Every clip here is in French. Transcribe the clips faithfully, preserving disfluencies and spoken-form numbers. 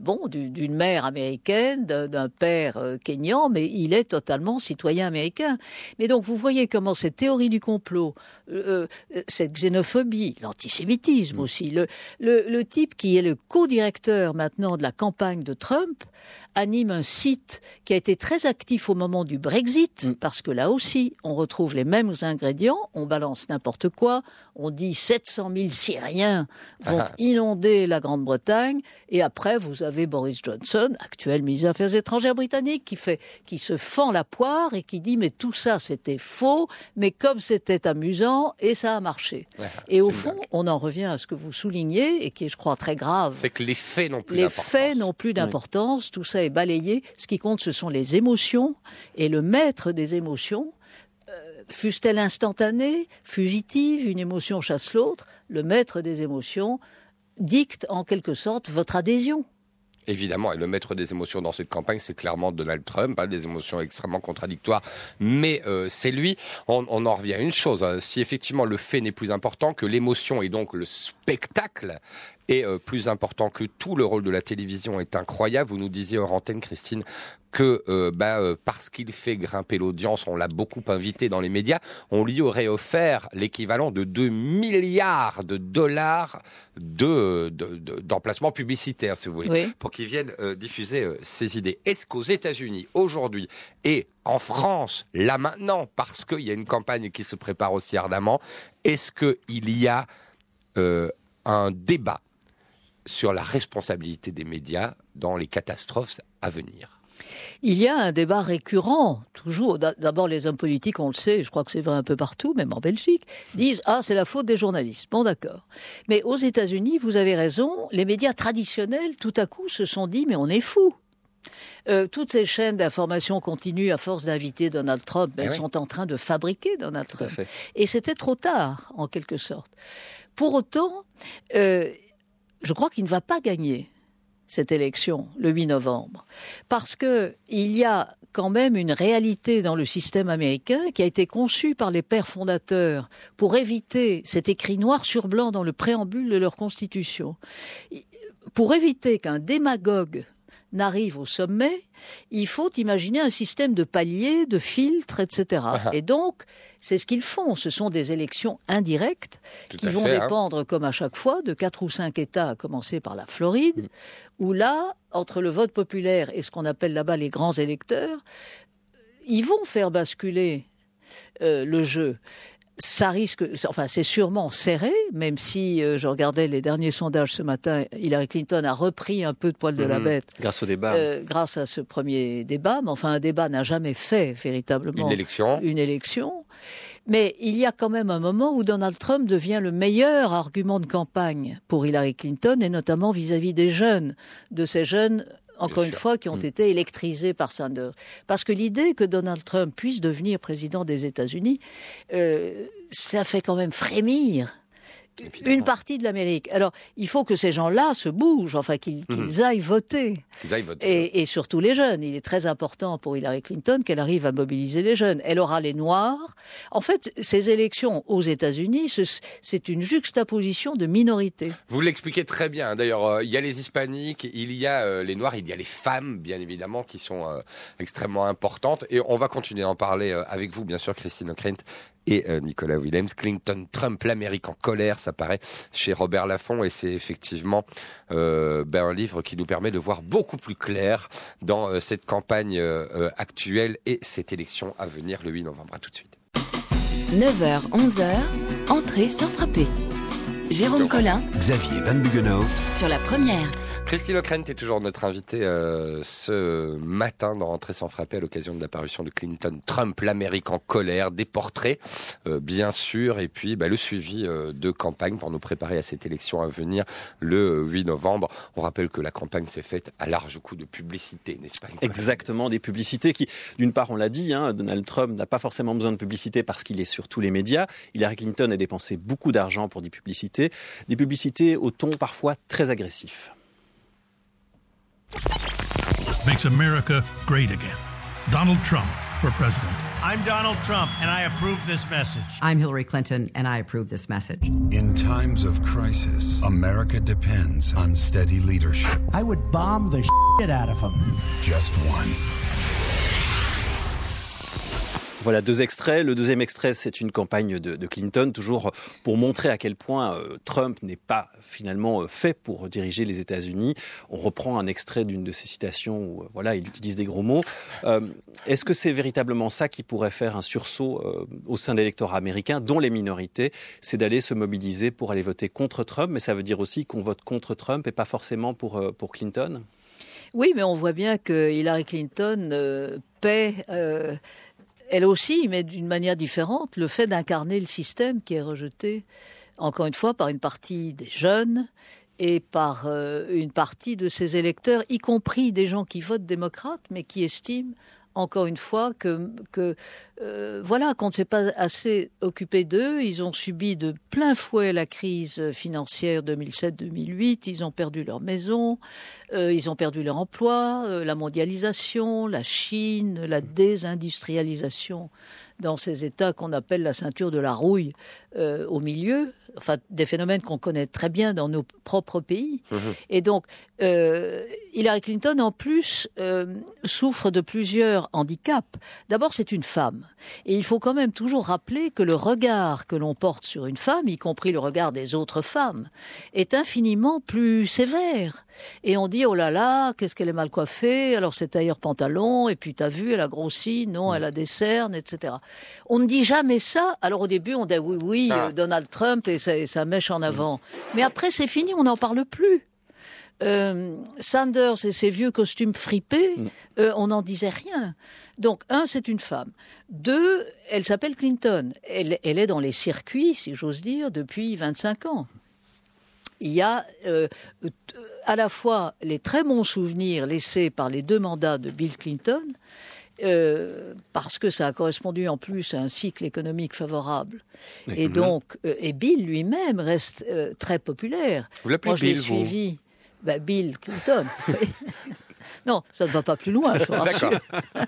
bon, du, d'une mère américaine, d'un, d'un père euh, kényan, mais il est totalement citoyen américain. Mais donc, vous voyez comment cette théorie du complot, euh, euh, cette xénophobie, l'antisémitisme mmh. aussi, le, le, le type qui est le co-directeur maintenant de la campagne de Trump, anime un site qui a été très actif au moment du Brexit, mmh. parce que là aussi, on retrouve les mêmes ingrédients, on balance n'importe quoi, on dit sept cent mille Syriens vont ah. inonder la Grande-Bretagne, et après, vous avez Boris Johnson, actuel ministre des Affaires étrangères britannique, qui, fait, qui se fend la poire et qui dit « mais tout ça, c'était faux, mais comme c'était amusant, et ça a marché ouais, ». Et au fond, dingue. On en revient à ce que vous soulignez, et qui est, je crois, très grave. C'est que les faits n'ont plus les d'importance. Les faits n'ont plus d'importance, oui. Tout ça est balayé. Ce qui compte, ce sont les émotions, et le maître des émotions, euh, fût-elle instantanée, fugitive, une émotion chasse l'autre, le maître des émotions dicte en quelque sorte votre adhésion. Évidemment, et le maître des émotions dans cette campagne, c'est clairement Donald Trump, hein, des émotions extrêmement contradictoires, mais euh, c'est lui. On, on en revient à une chose, hein, si effectivement le fait n'est plus important, que l'émotion et donc le spectacle est euh, plus important que tout, le rôle de la télévision est incroyable. Vous nous disiez hors antenne, Christine, que euh, bah, euh, parce qu'il fait grimper l'audience, on l'a beaucoup invité dans les médias, on lui aurait offert l'équivalent de deux milliards de dollars de, de, de, d'emplacement publicitaire, si vous voulez, oui. pour qu'il vienne euh, diffuser euh, ses idées. Est-ce qu'aux États-Unis, aujourd'hui, et en France, là maintenant, parce qu'il y a une campagne qui se prépare aussi ardemment, est-ce qu'il y a euh, un débat sur la responsabilité des médias dans les catastrophes à venir ? Il y a un débat récurrent, toujours. D'abord, les hommes politiques, on le sait, je crois que c'est vrai un peu partout, même en Belgique, disent « Ah, c'est la faute des journalistes ». Bon, d'accord. Mais aux États-Unis, vous avez raison, les médias traditionnels, tout à coup, se sont dit « Mais on est fous ». Euh, toutes ces chaînes d'information continue, à force d'inviter Donald Trump, elles eh oui. sont en train de fabriquer Donald Trump. Et c'était trop tard, en quelque sorte. Pour autant, euh, je crois qu'il ne va pas gagner cette élection, le huit novembre. Parce que il y a quand même une réalité dans le système américain qui a été conçue par les pères fondateurs pour éviter cet écrit noir sur blanc dans le préambule de leur constitution. Pour éviter qu'un démagogue n'arrive au sommet, il faut imaginer un système de paliers, de filtres, et cetera. Et donc, c'est ce qu'ils font. Ce sont des élections indirectes Tout qui vont fait, dépendre, hein. comme à chaque fois, de quatre ou cinq États, à commencer par la Floride, mmh. où là, entre le vote populaire et ce qu'on appelle là-bas les grands électeurs, ils vont faire basculer euh, le jeu. Ça risque, enfin c'est sûrement serré, même si euh, je regardais les derniers sondages ce matin, Hillary Clinton a repris un peu de poil de mmh, la bête. Grâce au débat. Euh, grâce à ce premier débat, mais enfin un débat n'a jamais fait véritablement une élection. Une élection. Mais il y a quand même un moment où Donald Trump devient le meilleur argument de campagne pour Hillary Clinton, et notamment vis-à-vis des jeunes, de ces jeunes encore une fois, qui ont mmh. été électrisés par Sanders. Parce que l'idée que Donald Trump puisse devenir président des États-Unis, euh, ça fait quand même frémir Évidemment. Une partie de l'Amérique. Alors, il faut que ces gens-là se bougent, enfin, qu'ils, mmh. qu'ils aillent voter. Qu'ils aillent voter. Et, et surtout les jeunes. Il est très important pour Hillary Clinton qu'elle arrive à mobiliser les jeunes. Elle aura les Noirs. En fait, ces élections aux États-Unis, c'est une juxtaposition de minorités. Vous l'expliquez très bien. D'ailleurs, euh, il y a les Hispaniques, il y a euh, les Noirs, il y a les femmes, bien évidemment, qui sont euh, extrêmement importantes. Et on va continuer à en parler euh, avec vous, bien sûr, Christine O'Krent et euh, Nicolas Willems. Clinton, Trump, l'Amérique en colère, ça paraît chez Robert Laffont, et c'est effectivement euh, ben, un livre qui nous permet de voir beaucoup plus clair dans euh, cette campagne euh, actuelle et cette élection à venir le huit novembre. À tout de suite. neuf heures, onze heures, entrée sans frapper. Jérôme Collin, Xavier Van Buggenhout sur la première. Christine O'Krent est toujours notre invitée euh, ce matin dans Entrée sans frapper à l'occasion de l'apparition de Clinton, Trump, l'Amérique en colère, des portraits euh, bien sûr, et puis bah, le suivi euh, de campagne pour nous préparer à cette élection à venir le huit novembre. On rappelle que la campagne s'est faite à large coup de publicité, n'est-ce pas? Exactement, des publicités qui, d'une part on l'a dit, hein, Donald Trump n'a pas forcément besoin de publicité parce qu'il est sur tous les médias. Hillary Clinton a dépensé beaucoup d'argent pour des publicités, des publicités au ton parfois très agressif. Makes America great again. Donald Trump, for president. I'm Donald Trump, and I approve this message. I'm Hillary Clinton, and I approve this message. In times of crisis, America depends on steady leadership. I would bomb the shit out of them. Just one. Voilà deux extraits. Le deuxième extrait, c'est une campagne de, de Clinton, toujours pour montrer à quel point euh, Trump n'est pas finalement euh, fait pour diriger les États-Unis. On reprend un extrait d'une de ses citations où euh, voilà, il utilise des gros mots. Euh, est-ce que c'est véritablement ça qui pourrait faire un sursaut euh, au sein de l'électorat américain, dont les minorités, c'est d'aller se mobiliser pour aller voter contre Trump, mais ça veut dire aussi qu'on vote contre Trump et pas forcément pour, euh, pour Clinton? Oui, mais on voit bien que Hillary Clinton euh, paie... Euh, Elle aussi, mais d'une manière différente, le fait d'incarner le système qui est rejeté, encore une fois, par une partie des jeunes et par euh, une partie de ses électeurs, y compris des gens qui votent démocrates, mais qui estiment, encore une fois, que, que euh, voilà, qu'on ne s'est pas assez occupé d'eux. Ils ont subi de plein fouet la crise financière deux mille sept deux mille huit. Ils ont perdu leur maison, euh, ils ont perdu leur emploi, euh, la mondialisation, la Chine, la désindustrialisation dans ces États qu'on appelle la ceinture de la rouille euh, au milieu, enfin des phénomènes qu'on connaît très bien dans nos propres pays. Mmh. Et donc, euh, Hillary Clinton, en plus, euh, souffre de plusieurs handicaps. D'abord, c'est une femme. Et il faut quand même toujours rappeler que le regard que l'on porte sur une femme, y compris le regard des autres femmes, est infiniment plus sévère. Et on dit, oh là là, qu'est-ce qu'elle est mal coiffée, alors c'est tailleur pantalon, et puis t'as vu, elle a grossi, non, elle a des cernes, et cetera. On ne dit jamais ça. Alors au début, on dit, oui, oui, ah. Donald Trump et sa, et sa mèche en avant. Mais après, c'est fini, on n'en parle plus. Euh, Sanders et ses vieux costumes fripés, euh, on n'en disait rien. Donc, un, c'est une femme. Deux, elle s'appelle Clinton. Elle, elle est dans les circuits, si j'ose dire, depuis vingt-cinq ans. Il y a euh, à la fois les très bons souvenirs laissés par les deux mandats de Bill Clinton, euh, parce que ça a correspondu en plus à un cycle économique favorable. Et, et donc, euh, et Bill lui-même reste euh, très populaire. Vous l'appelez Moi, je Bill, l'ai suivi. Ben, Bill Clinton. Non, ça ne va pas plus loin, je vous rassure.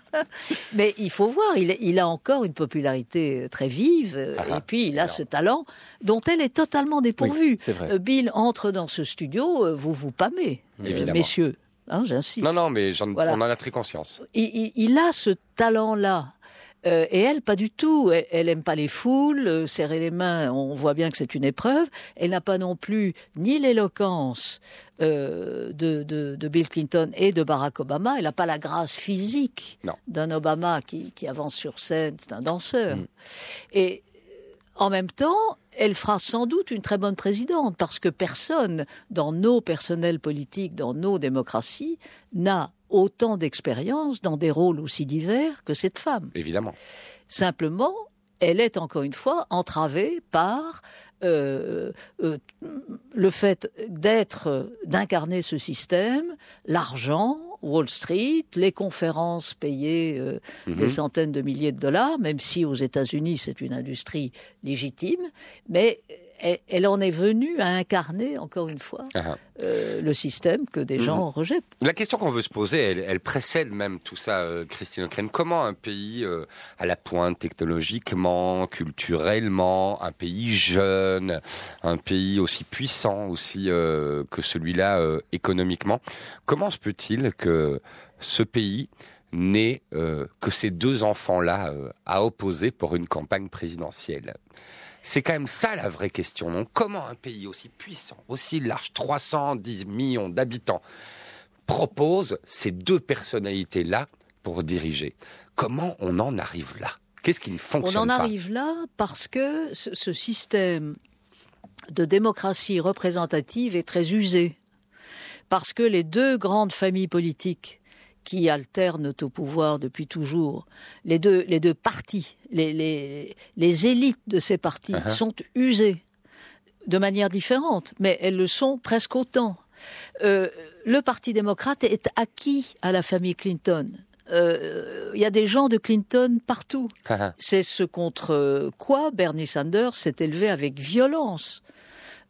Mais il faut voir, il, il a encore une popularité très vive, ah, et puis il a alors. ce talent dont elle est totalement dépourvue. Oui, c'est vrai. Bill entre dans ce studio, vous vous pâmez, euh, messieurs. Hein, j'insiste. Non, non, mais j'en, voilà. on en a très conscience. Il, il, il a ce talent-là. Euh, et elle, pas du tout. Elle, elle aime pas les foules, euh, serrer les mains, on voit bien que c'est une épreuve. Elle n'a pas non plus ni l'éloquence euh, de, de, de Bill Clinton et de Barack Obama. Elle n'a pas la grâce physique non. d'un Obama qui, qui avance sur scène, c'est un danseur. Mm. Et en même temps, elle fera sans doute une très bonne présidente, parce que personne dans nos personnels politiques, dans nos démocraties, n'a autant d'expérience dans des rôles aussi divers que cette femme. Évidemment. Simplement, elle est encore une fois entravée par euh, euh, le fait d'être, d'incarner ce système, l'argent, Wall Street, les conférences payées euh, mm-hmm. des centaines de milliers de dollars, même si aux États-Unis c'est une industrie légitime, mais elle, elle en est venue à incarner, encore une fois, uh-huh. euh, le système que des mm-hmm. gens rejettent. La question qu'on veut se poser, elle, elle précède même tout ça, euh, Christine O'Krent. Comment un pays euh, à la pointe technologiquement, culturellement, un pays jeune, un pays aussi puissant aussi euh, que celui-là euh, économiquement, comment se peut-il que ce pays n'ait euh, que ces deux enfants-là euh, à opposer pour une campagne présidentielle ? C'est quand même ça la vraie question. Donc, comment un pays aussi puissant, aussi large, trois cent dix millions d'habitants, propose ces deux personnalités-là pour diriger ? Comment on en arrive là ? Qu'est-ce qui ne fonctionne pas ? On en arrive là parce que ce, ce système de démocratie représentative est très usé. Parce que les deux grandes familles politiques qui alternent au pouvoir depuis toujours, les deux, les deux partis, les, les, les élites de ces partis uh-huh. sont usées de manière différente, mais elles le sont presque autant. Euh, le Parti démocrate est acquis à la famille Clinton. Il euh, y a des gens de Clinton partout. Uh-huh. C'est ce contre quoi Bernie Sanders s'est élevé avec violence.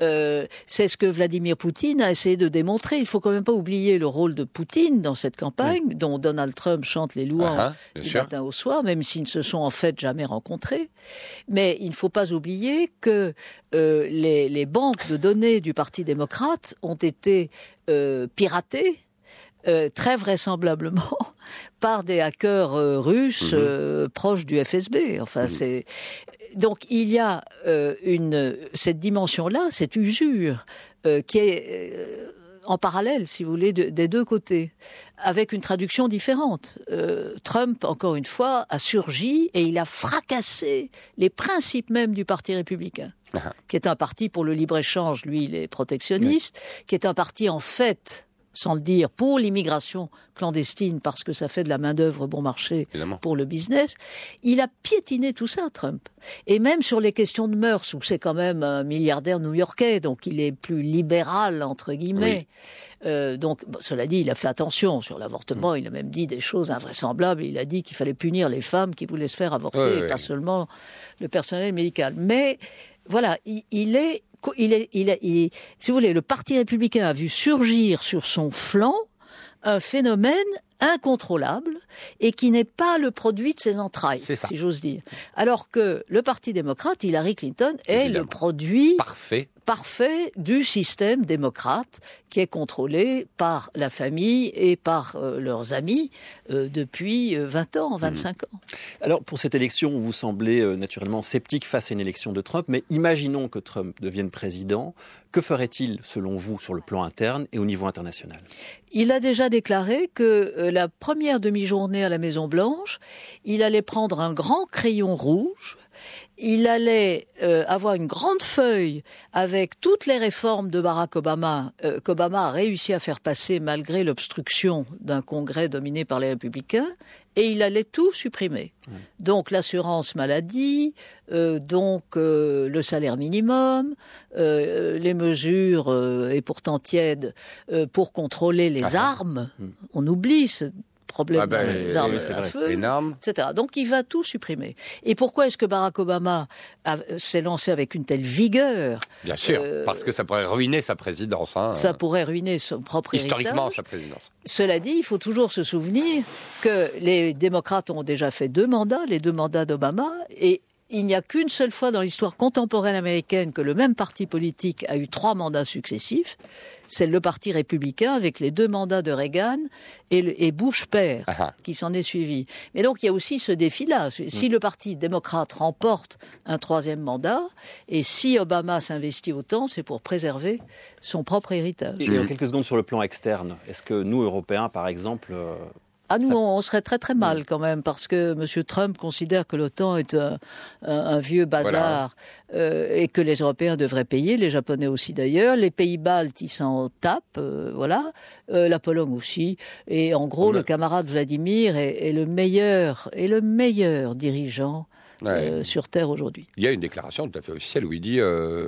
Euh, c'est ce que Vladimir Poutine a essayé de démontrer. Il faut quand même pas oublier le rôle de Poutine dans cette campagne, oui. dont Donald Trump chante les louanges uh-huh, du sûr. matin au soir, même s'ils ne se sont en fait jamais rencontrés. Mais il ne faut pas oublier que euh, les, les banques de données du Parti démocrate ont été euh, piratées, euh, très vraisemblablement, par des hackers euh, russes mmh. euh, proches du F S B. Enfin, mmh. c'est... Donc il y a euh, une cette dimension-là, cette usure euh, qui est euh, en parallèle, si vous voulez, de, des deux côtés, avec une traduction différente. Euh, Trump, encore une fois, a surgi et il a fracassé les principes même du Parti républicain, uh-huh. qui est un parti pour le libre-échange, lui il est protectionniste, oui. qui est un parti en fait, sans le dire, pour l'immigration clandestine, parce que ça fait de la main-d'œuvre bon marché Évidemment. Pour le business. Il a piétiné tout ça, Trump. Et même sur les questions de mœurs, où c'est quand même un milliardaire new-yorkais, donc il est plus libéral, entre guillemets. Oui. Euh, donc, bon, cela dit, il a fait attention sur l'avortement. Mmh. Il a même dit des choses invraisemblables. Il a dit qu'il fallait punir les femmes qui voulaient se faire avorter, oui, et oui. pas seulement le personnel médical. Mais voilà, il, il est... Il est, il est, il est, si vous voulez, le Parti républicain a vu surgir sur son flanc un phénomène incontrôlable et qui n'est pas le produit de ses entrailles, si j'ose dire. Alors que le Parti démocrate, Hillary Clinton, est Évidemment. Le produit parfait. parfait du système démocrate qui est contrôlé par la famille et par euh, leurs amis euh, depuis vingt ans, vingt-cinq mmh. ans. Alors, pour cette élection, vous semblez euh, naturellement sceptique face à une élection de Trump, mais imaginons que Trump devienne président. Que ferait-il, selon vous, sur le plan interne et au niveau international ? Il a déjà déclaré que euh, la première demi-journée à la Maison-Blanche, il allait prendre un grand crayon rouge, il allait euh, avoir une grande feuille avec toutes les réformes de Barack Obama euh, qu'Obama a réussi à faire passer malgré l'obstruction d'un Congrès dominé par les Républicains, et il allait tout supprimer. Mmh. Donc l'assurance maladie, euh, donc euh, le salaire minimum, euh, les mesures, euh, et pourtant tièdes, euh, pour contrôler les ah, armes. Mmh. On oublie ce problème ah ben, dans les armes à vrai. Feu, Énorme. et cetera. Donc il va tout supprimer. Et pourquoi est-ce que Barack Obama a, s'est lancé avec une telle vigueur ? Bien sûr, euh, parce que ça pourrait ruiner sa présidence. Hein. Ça pourrait ruiner son propre Historiquement, héritage. sa présidence. Cela dit, il faut toujours se souvenir que les démocrates ont déjà fait deux mandats, les deux mandats d'Obama, et il n'y a qu'une seule fois dans l'histoire contemporaine américaine que le même parti politique a eu trois mandats successifs. C'est le parti républicain avec les deux mandats de Reagan et, le, et Bush père Aha. Qui s'en est suivi. Mais donc il y a aussi ce défi-là. Si mmh. le parti démocrate remporte un troisième mandat et si Obama s'investit autant, c'est pour préserver son propre héritage. Et en quelques secondes sur le plan externe, est-ce que nous, Européens, par exemple... Euh... Ah, nous, on serait très très mal quand même, parce que M. Trump considère que l'OTAN est un, un, un vieux bazar voilà. euh, et que les Européens devraient payer, les Japonais aussi d'ailleurs, les pays baltes, ils s'en tapent, euh, voilà, euh, la Pologne aussi. Et en gros, on le a... camarade Vladimir est, est le meilleur, est le meilleur dirigeant Ouais. Euh, sur Terre aujourd'hui. Il y a une déclaration tout à fait officielle où il dit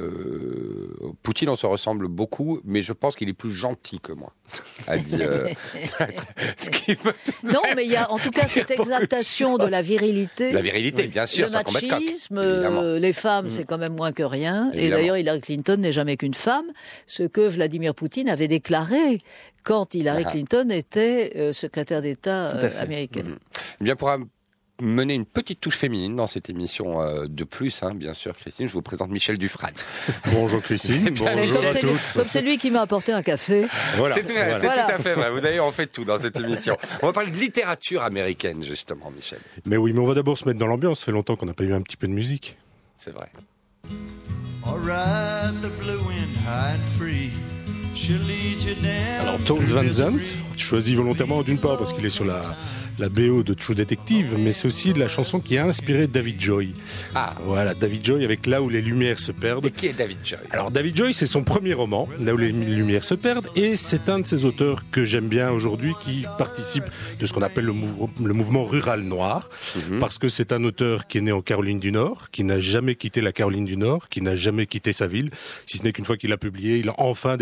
euh, Poutine, on se ressemble beaucoup, mais je pense qu'il est plus gentil que moi. A dit, euh, ce qui veut non, mais il y a en tout cas cette exaltation de, de la virilité. La virilité, oui. bien sûr, le machisme, euh, les femmes, mmh. c'est quand même moins que rien. Évidemment. Et d'ailleurs, Hillary Clinton n'est jamais qu'une femme, ce que Vladimir Poutine avait déclaré quand Hillary ah. Clinton était euh, secrétaire d'État euh, américaine. Mmh. Bien pour un mener une petite touche féminine dans cette émission euh, de plus, hein, bien sûr, Christine. Je vous présente Michel Dufresne. Bonjour Christine, bonjour comme à tous. Lui, comme c'est lui qui m'a apporté un café. Voilà. C'est, tout, voilà. c'est voilà. tout à fait vrai. Vous d'ailleurs, on fait tout dans cette émission. On va parler de littérature américaine, justement, Michel. Mais oui, mais on va d'abord se mettre dans l'ambiance. Ça fait longtemps qu'on n'a pas eu un petit peu de musique. C'est vrai. Alors, Townes Van Zandt, choisi volontairement d'une part parce qu'il est sur la... la B O de True Detective, mais c'est aussi de la chanson qui a inspiré David Joy. Ah. Voilà, David Joy avec Là où les lumières se perdent. Et qui est David Joy ? Alors, David Joy, c'est son premier roman, Là où les lumières se perdent, et c'est un de ces auteurs que j'aime bien aujourd'hui qui participe de ce qu'on appelle le, mou- le mouvement rural noir, mm-hmm. parce que c'est un auteur qui est né en Caroline du Nord, qui n'a jamais quitté la Caroline du Nord, qui n'a jamais quitté sa ville, si ce n'est qu'une fois qu'il a publié, il a enfin découvert le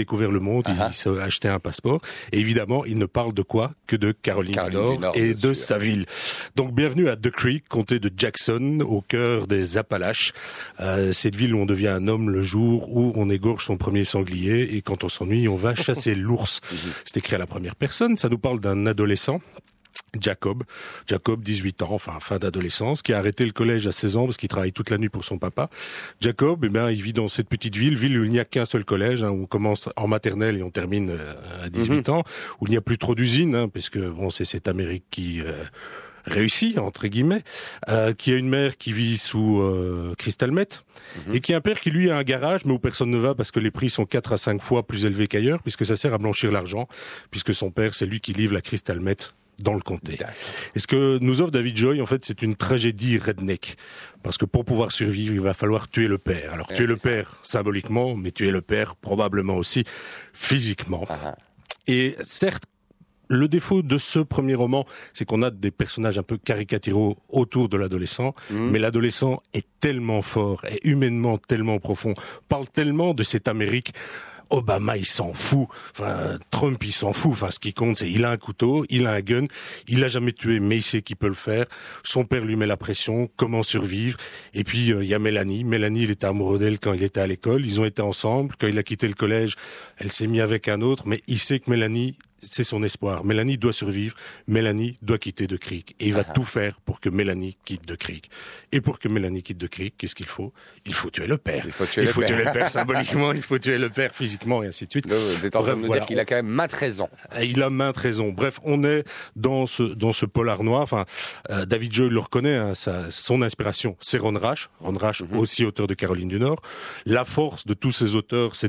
monde, uh-huh. il s'est acheté un passeport. Et évidemment, il ne parle de quoi que de Caroline, Caroline du Nord, du Nord et de sûr. sa ville. Donc bienvenue à Duck Creek, comté de Jackson, au cœur des Appalaches. Euh, cette ville où on devient un homme le jour où on égorge son premier sanglier et quand on s'ennuie, on va chasser l'ours. C'est écrit à la première personne, ça nous parle d'un adolescent. Jacob, Jacob, dix-huit ans, enfin fin d'adolescence, qui a arrêté le collège à seize ans parce qu'il travaille toute la nuit pour son papa. Jacob, eh bien, il vit dans cette petite ville, ville où il n'y a qu'un seul collège, hein, où on commence en maternelle et on termine euh, à dix-huit mm-hmm. ans, où il n'y a plus trop d'usines, hein, parce que bon, c'est cette Amérique qui euh, réussit entre guillemets, euh, qui a une mère qui vit sous euh, Crystal Meth mm-hmm. et qui a un père qui lui a un garage, mais où personne ne va parce que les prix sont quatre à cinq fois plus élevés qu'ailleurs, puisque ça sert à blanchir l'argent, puisque son père c'est lui qui livre la Crystal Meth dans le comté. Et ce que nous offre David Joy, en fait, c'est une tragédie redneck. Parce que pour pouvoir survivre, il va falloir tuer le père. Alors, ouais, tuer le ça. père symboliquement, mais tuer le père probablement aussi physiquement. Uh-huh. Et certes, le défaut de ce premier roman, c'est qu'on a des personnages un peu caricaturaux autour de l'adolescent, mmh. mais l'adolescent est tellement fort, est humainement tellement profond, parle tellement de cette Amérique. Obama, il s'en fout. Enfin, Trump, il s'en fout. Enfin, ce qui compte, c'est il a un couteau, il a un gun, il l'a jamais tué, mais il sait qu'il peut le faire. Son père lui met la pression, comment survivre. Et puis, il euh, y a Mélanie. Mélanie, il était amoureux d'elle quand il était à l'école. Ils ont été ensemble. Quand il a quitté le collège, elle s'est mise avec un autre, mais il sait que Mélanie, c'est son espoir. Mélanie doit survivre. Mélanie doit quitter Duck Creek. Et il va uh-huh. tout faire pour que Mélanie quitte Duck Creek. Et pour que Mélanie quitte Duck Creek, qu'est-ce qu'il faut? Il faut tuer le père. Il faut tuer, il le, faut père. tuer le père symboliquement, il faut tuer le père physiquement, et ainsi de suite. Vous êtes en train de nous voilà. dire qu'il a quand même maintes raisons. Il a maintes raisons. Bref, on est dans ce, dans ce polar noir. Enfin, euh, David Joy le reconnaît, hein, sa, son inspiration, c'est Ron Rash. Ron Rash, mm-hmm. aussi auteur de Caroline du Nord. La force de tous ces auteurs, c'est